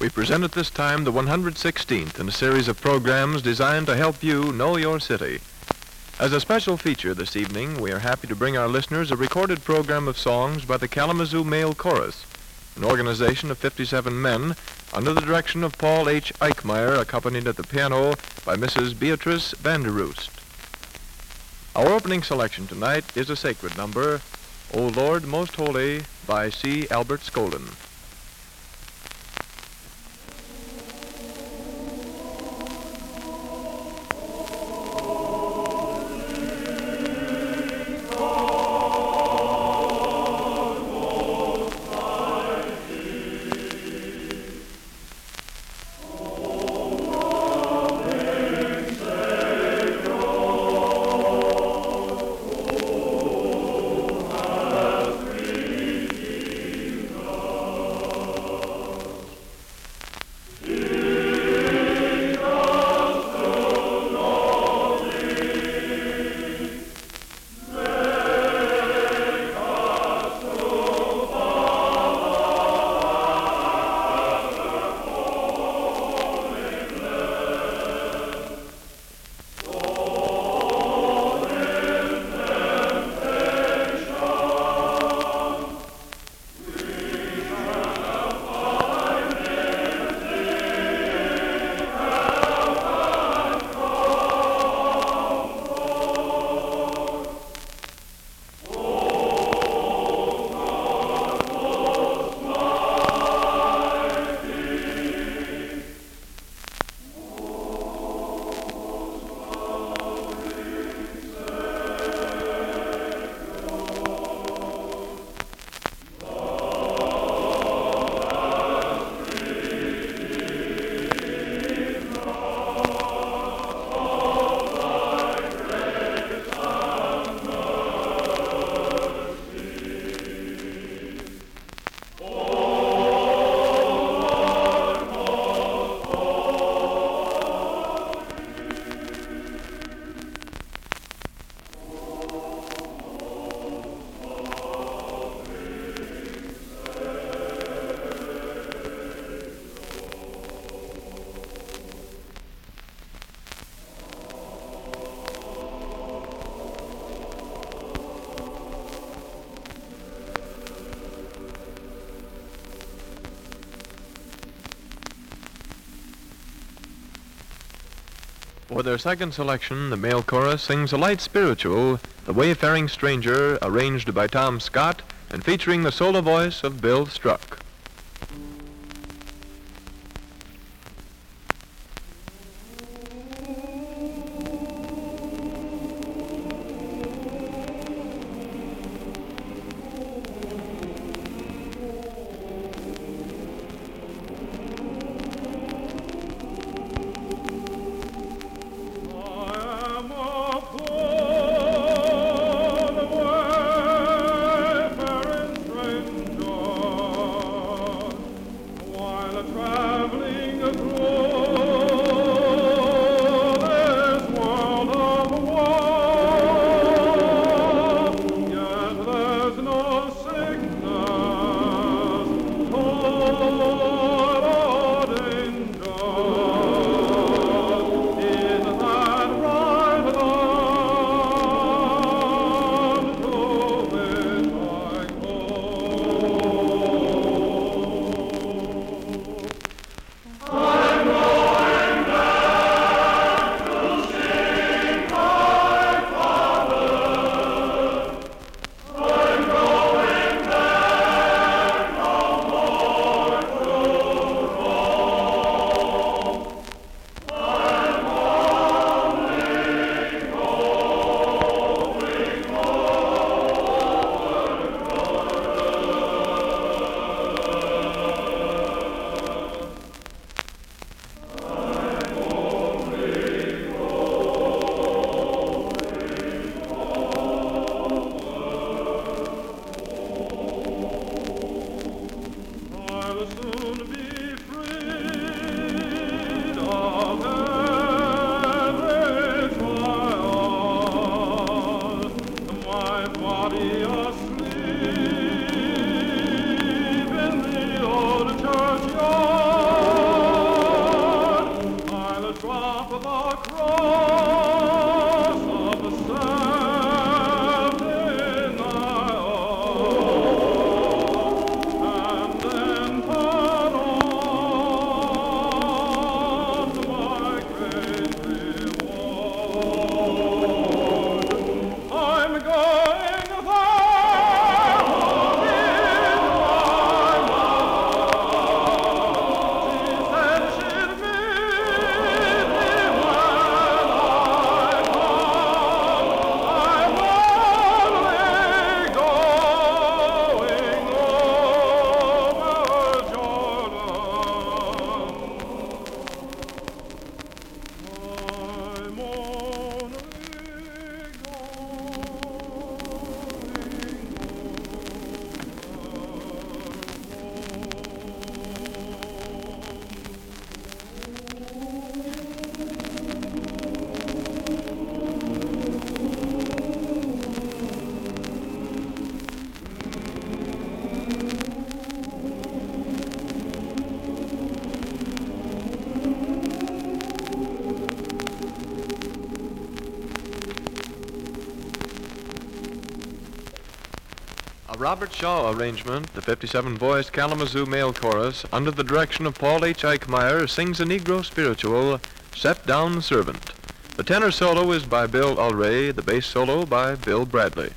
We present at this time the 116th in a series of programs designed to help you know your city. As a special feature this evening, we are happy to bring our listeners a recorded program of songs by the Kalamazoo Male Chorus, an organization of 57 men under the direction of Paul H. Eichmeyer, accompanied at the piano by Mrs. Beatrice Vanderoost. Our opening selection tonight is a sacred number, O Lord Most Holy, by C. Albert Skolden. For their second selection, the male chorus sings a light spiritual, The Wayfaring Stranger, arranged by Tom Scott and featuring the solo voice of Bill Struck. Asleep in the old churchyard. Robert Shaw arrangement, the 57-voiced Kalamazoo Male Chorus, under the direction of Paul H. Eichmeyer, sings a Negro spiritual, Set Down Servant. The tenor solo is by Bill Ulray, the bass solo by Bill Bradley.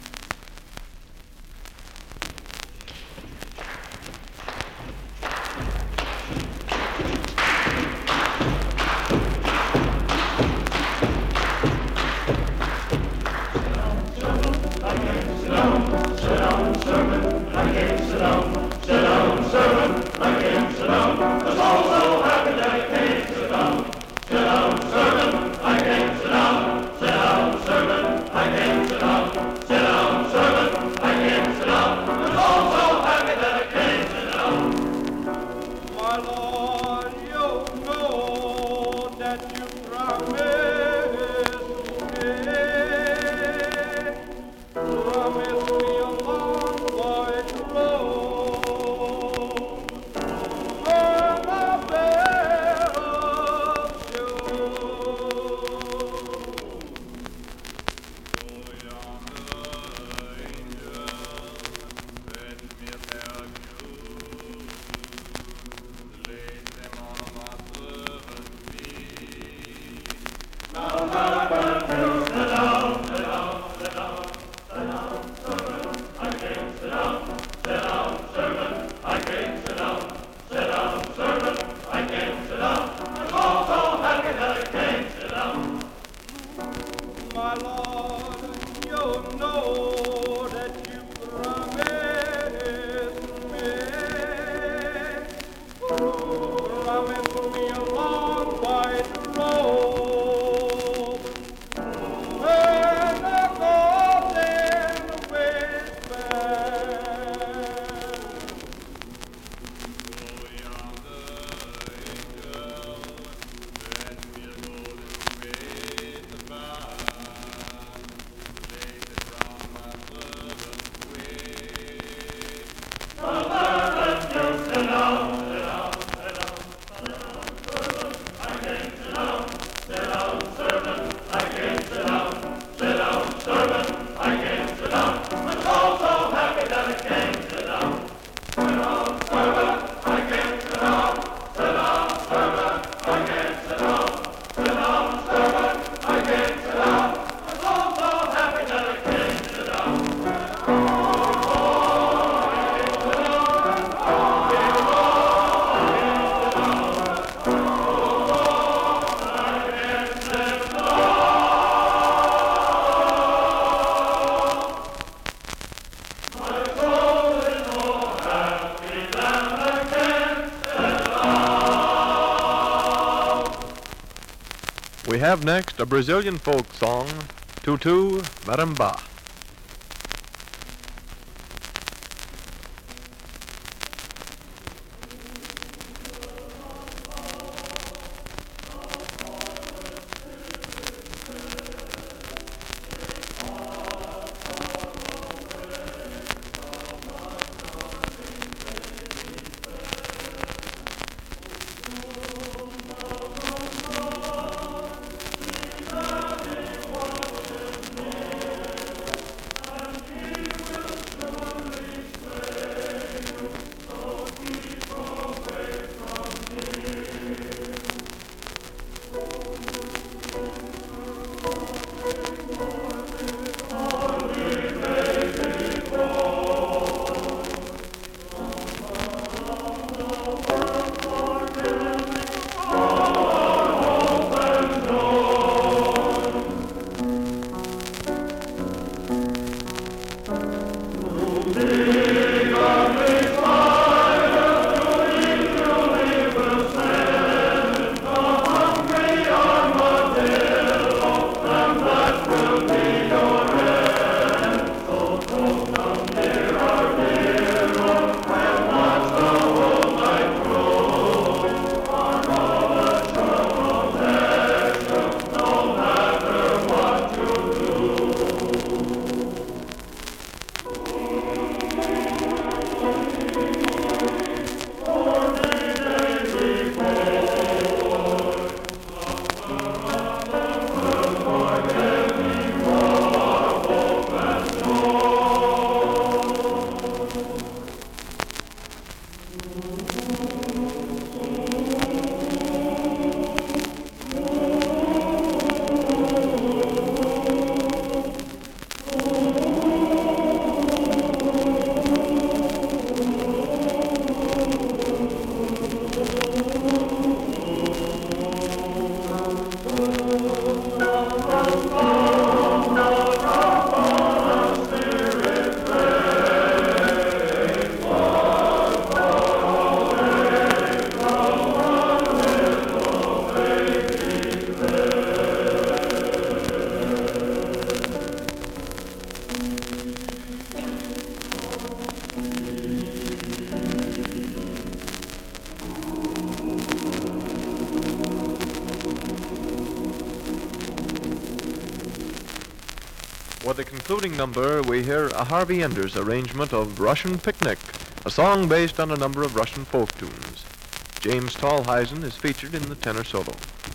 We have next a Brazilian folk song, Tutu Marimba. For the concluding number, we hear a Harvey Enders arrangement of Russian Picnic, a song based on a number of Russian folk tunes. James Tallheisen is featured in the tenor solo.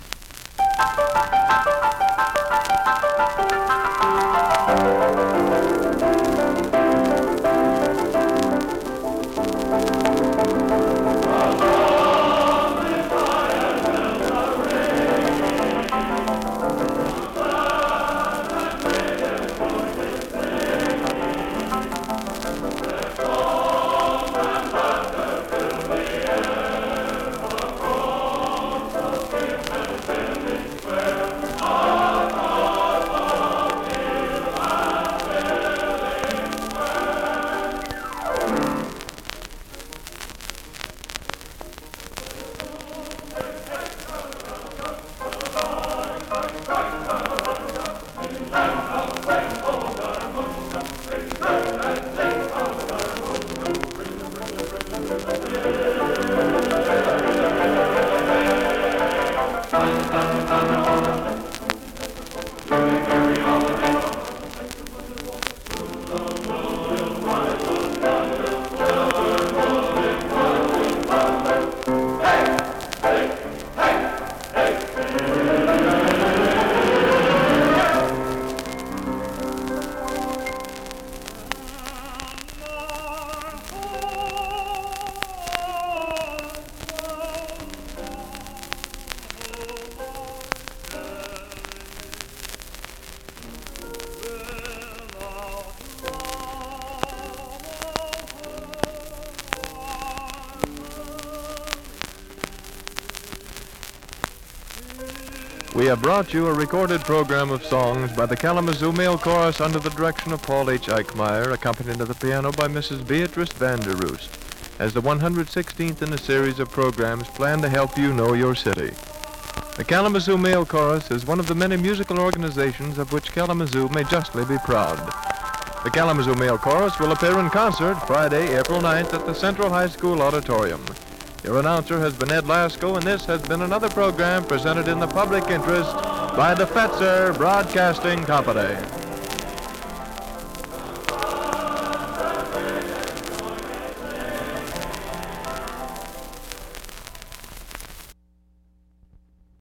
We have brought you a recorded program of songs by the Kalamazoo Male Chorus under the direction of Paul H. Eichmeyer, accompanied at the piano by Mrs. Beatrice Vanderroost, as the 116th in a series of programs planned to help you know your city. The Kalamazoo Male Chorus is one of the many musical organizations of which Kalamazoo may justly be proud. The Kalamazoo Male Chorus will appear in concert Friday, April 9th at the Central High School Auditorium. Your announcer has been Ed Lasko, and this has been another program presented in the public interest by the Fetzer Broadcasting Company.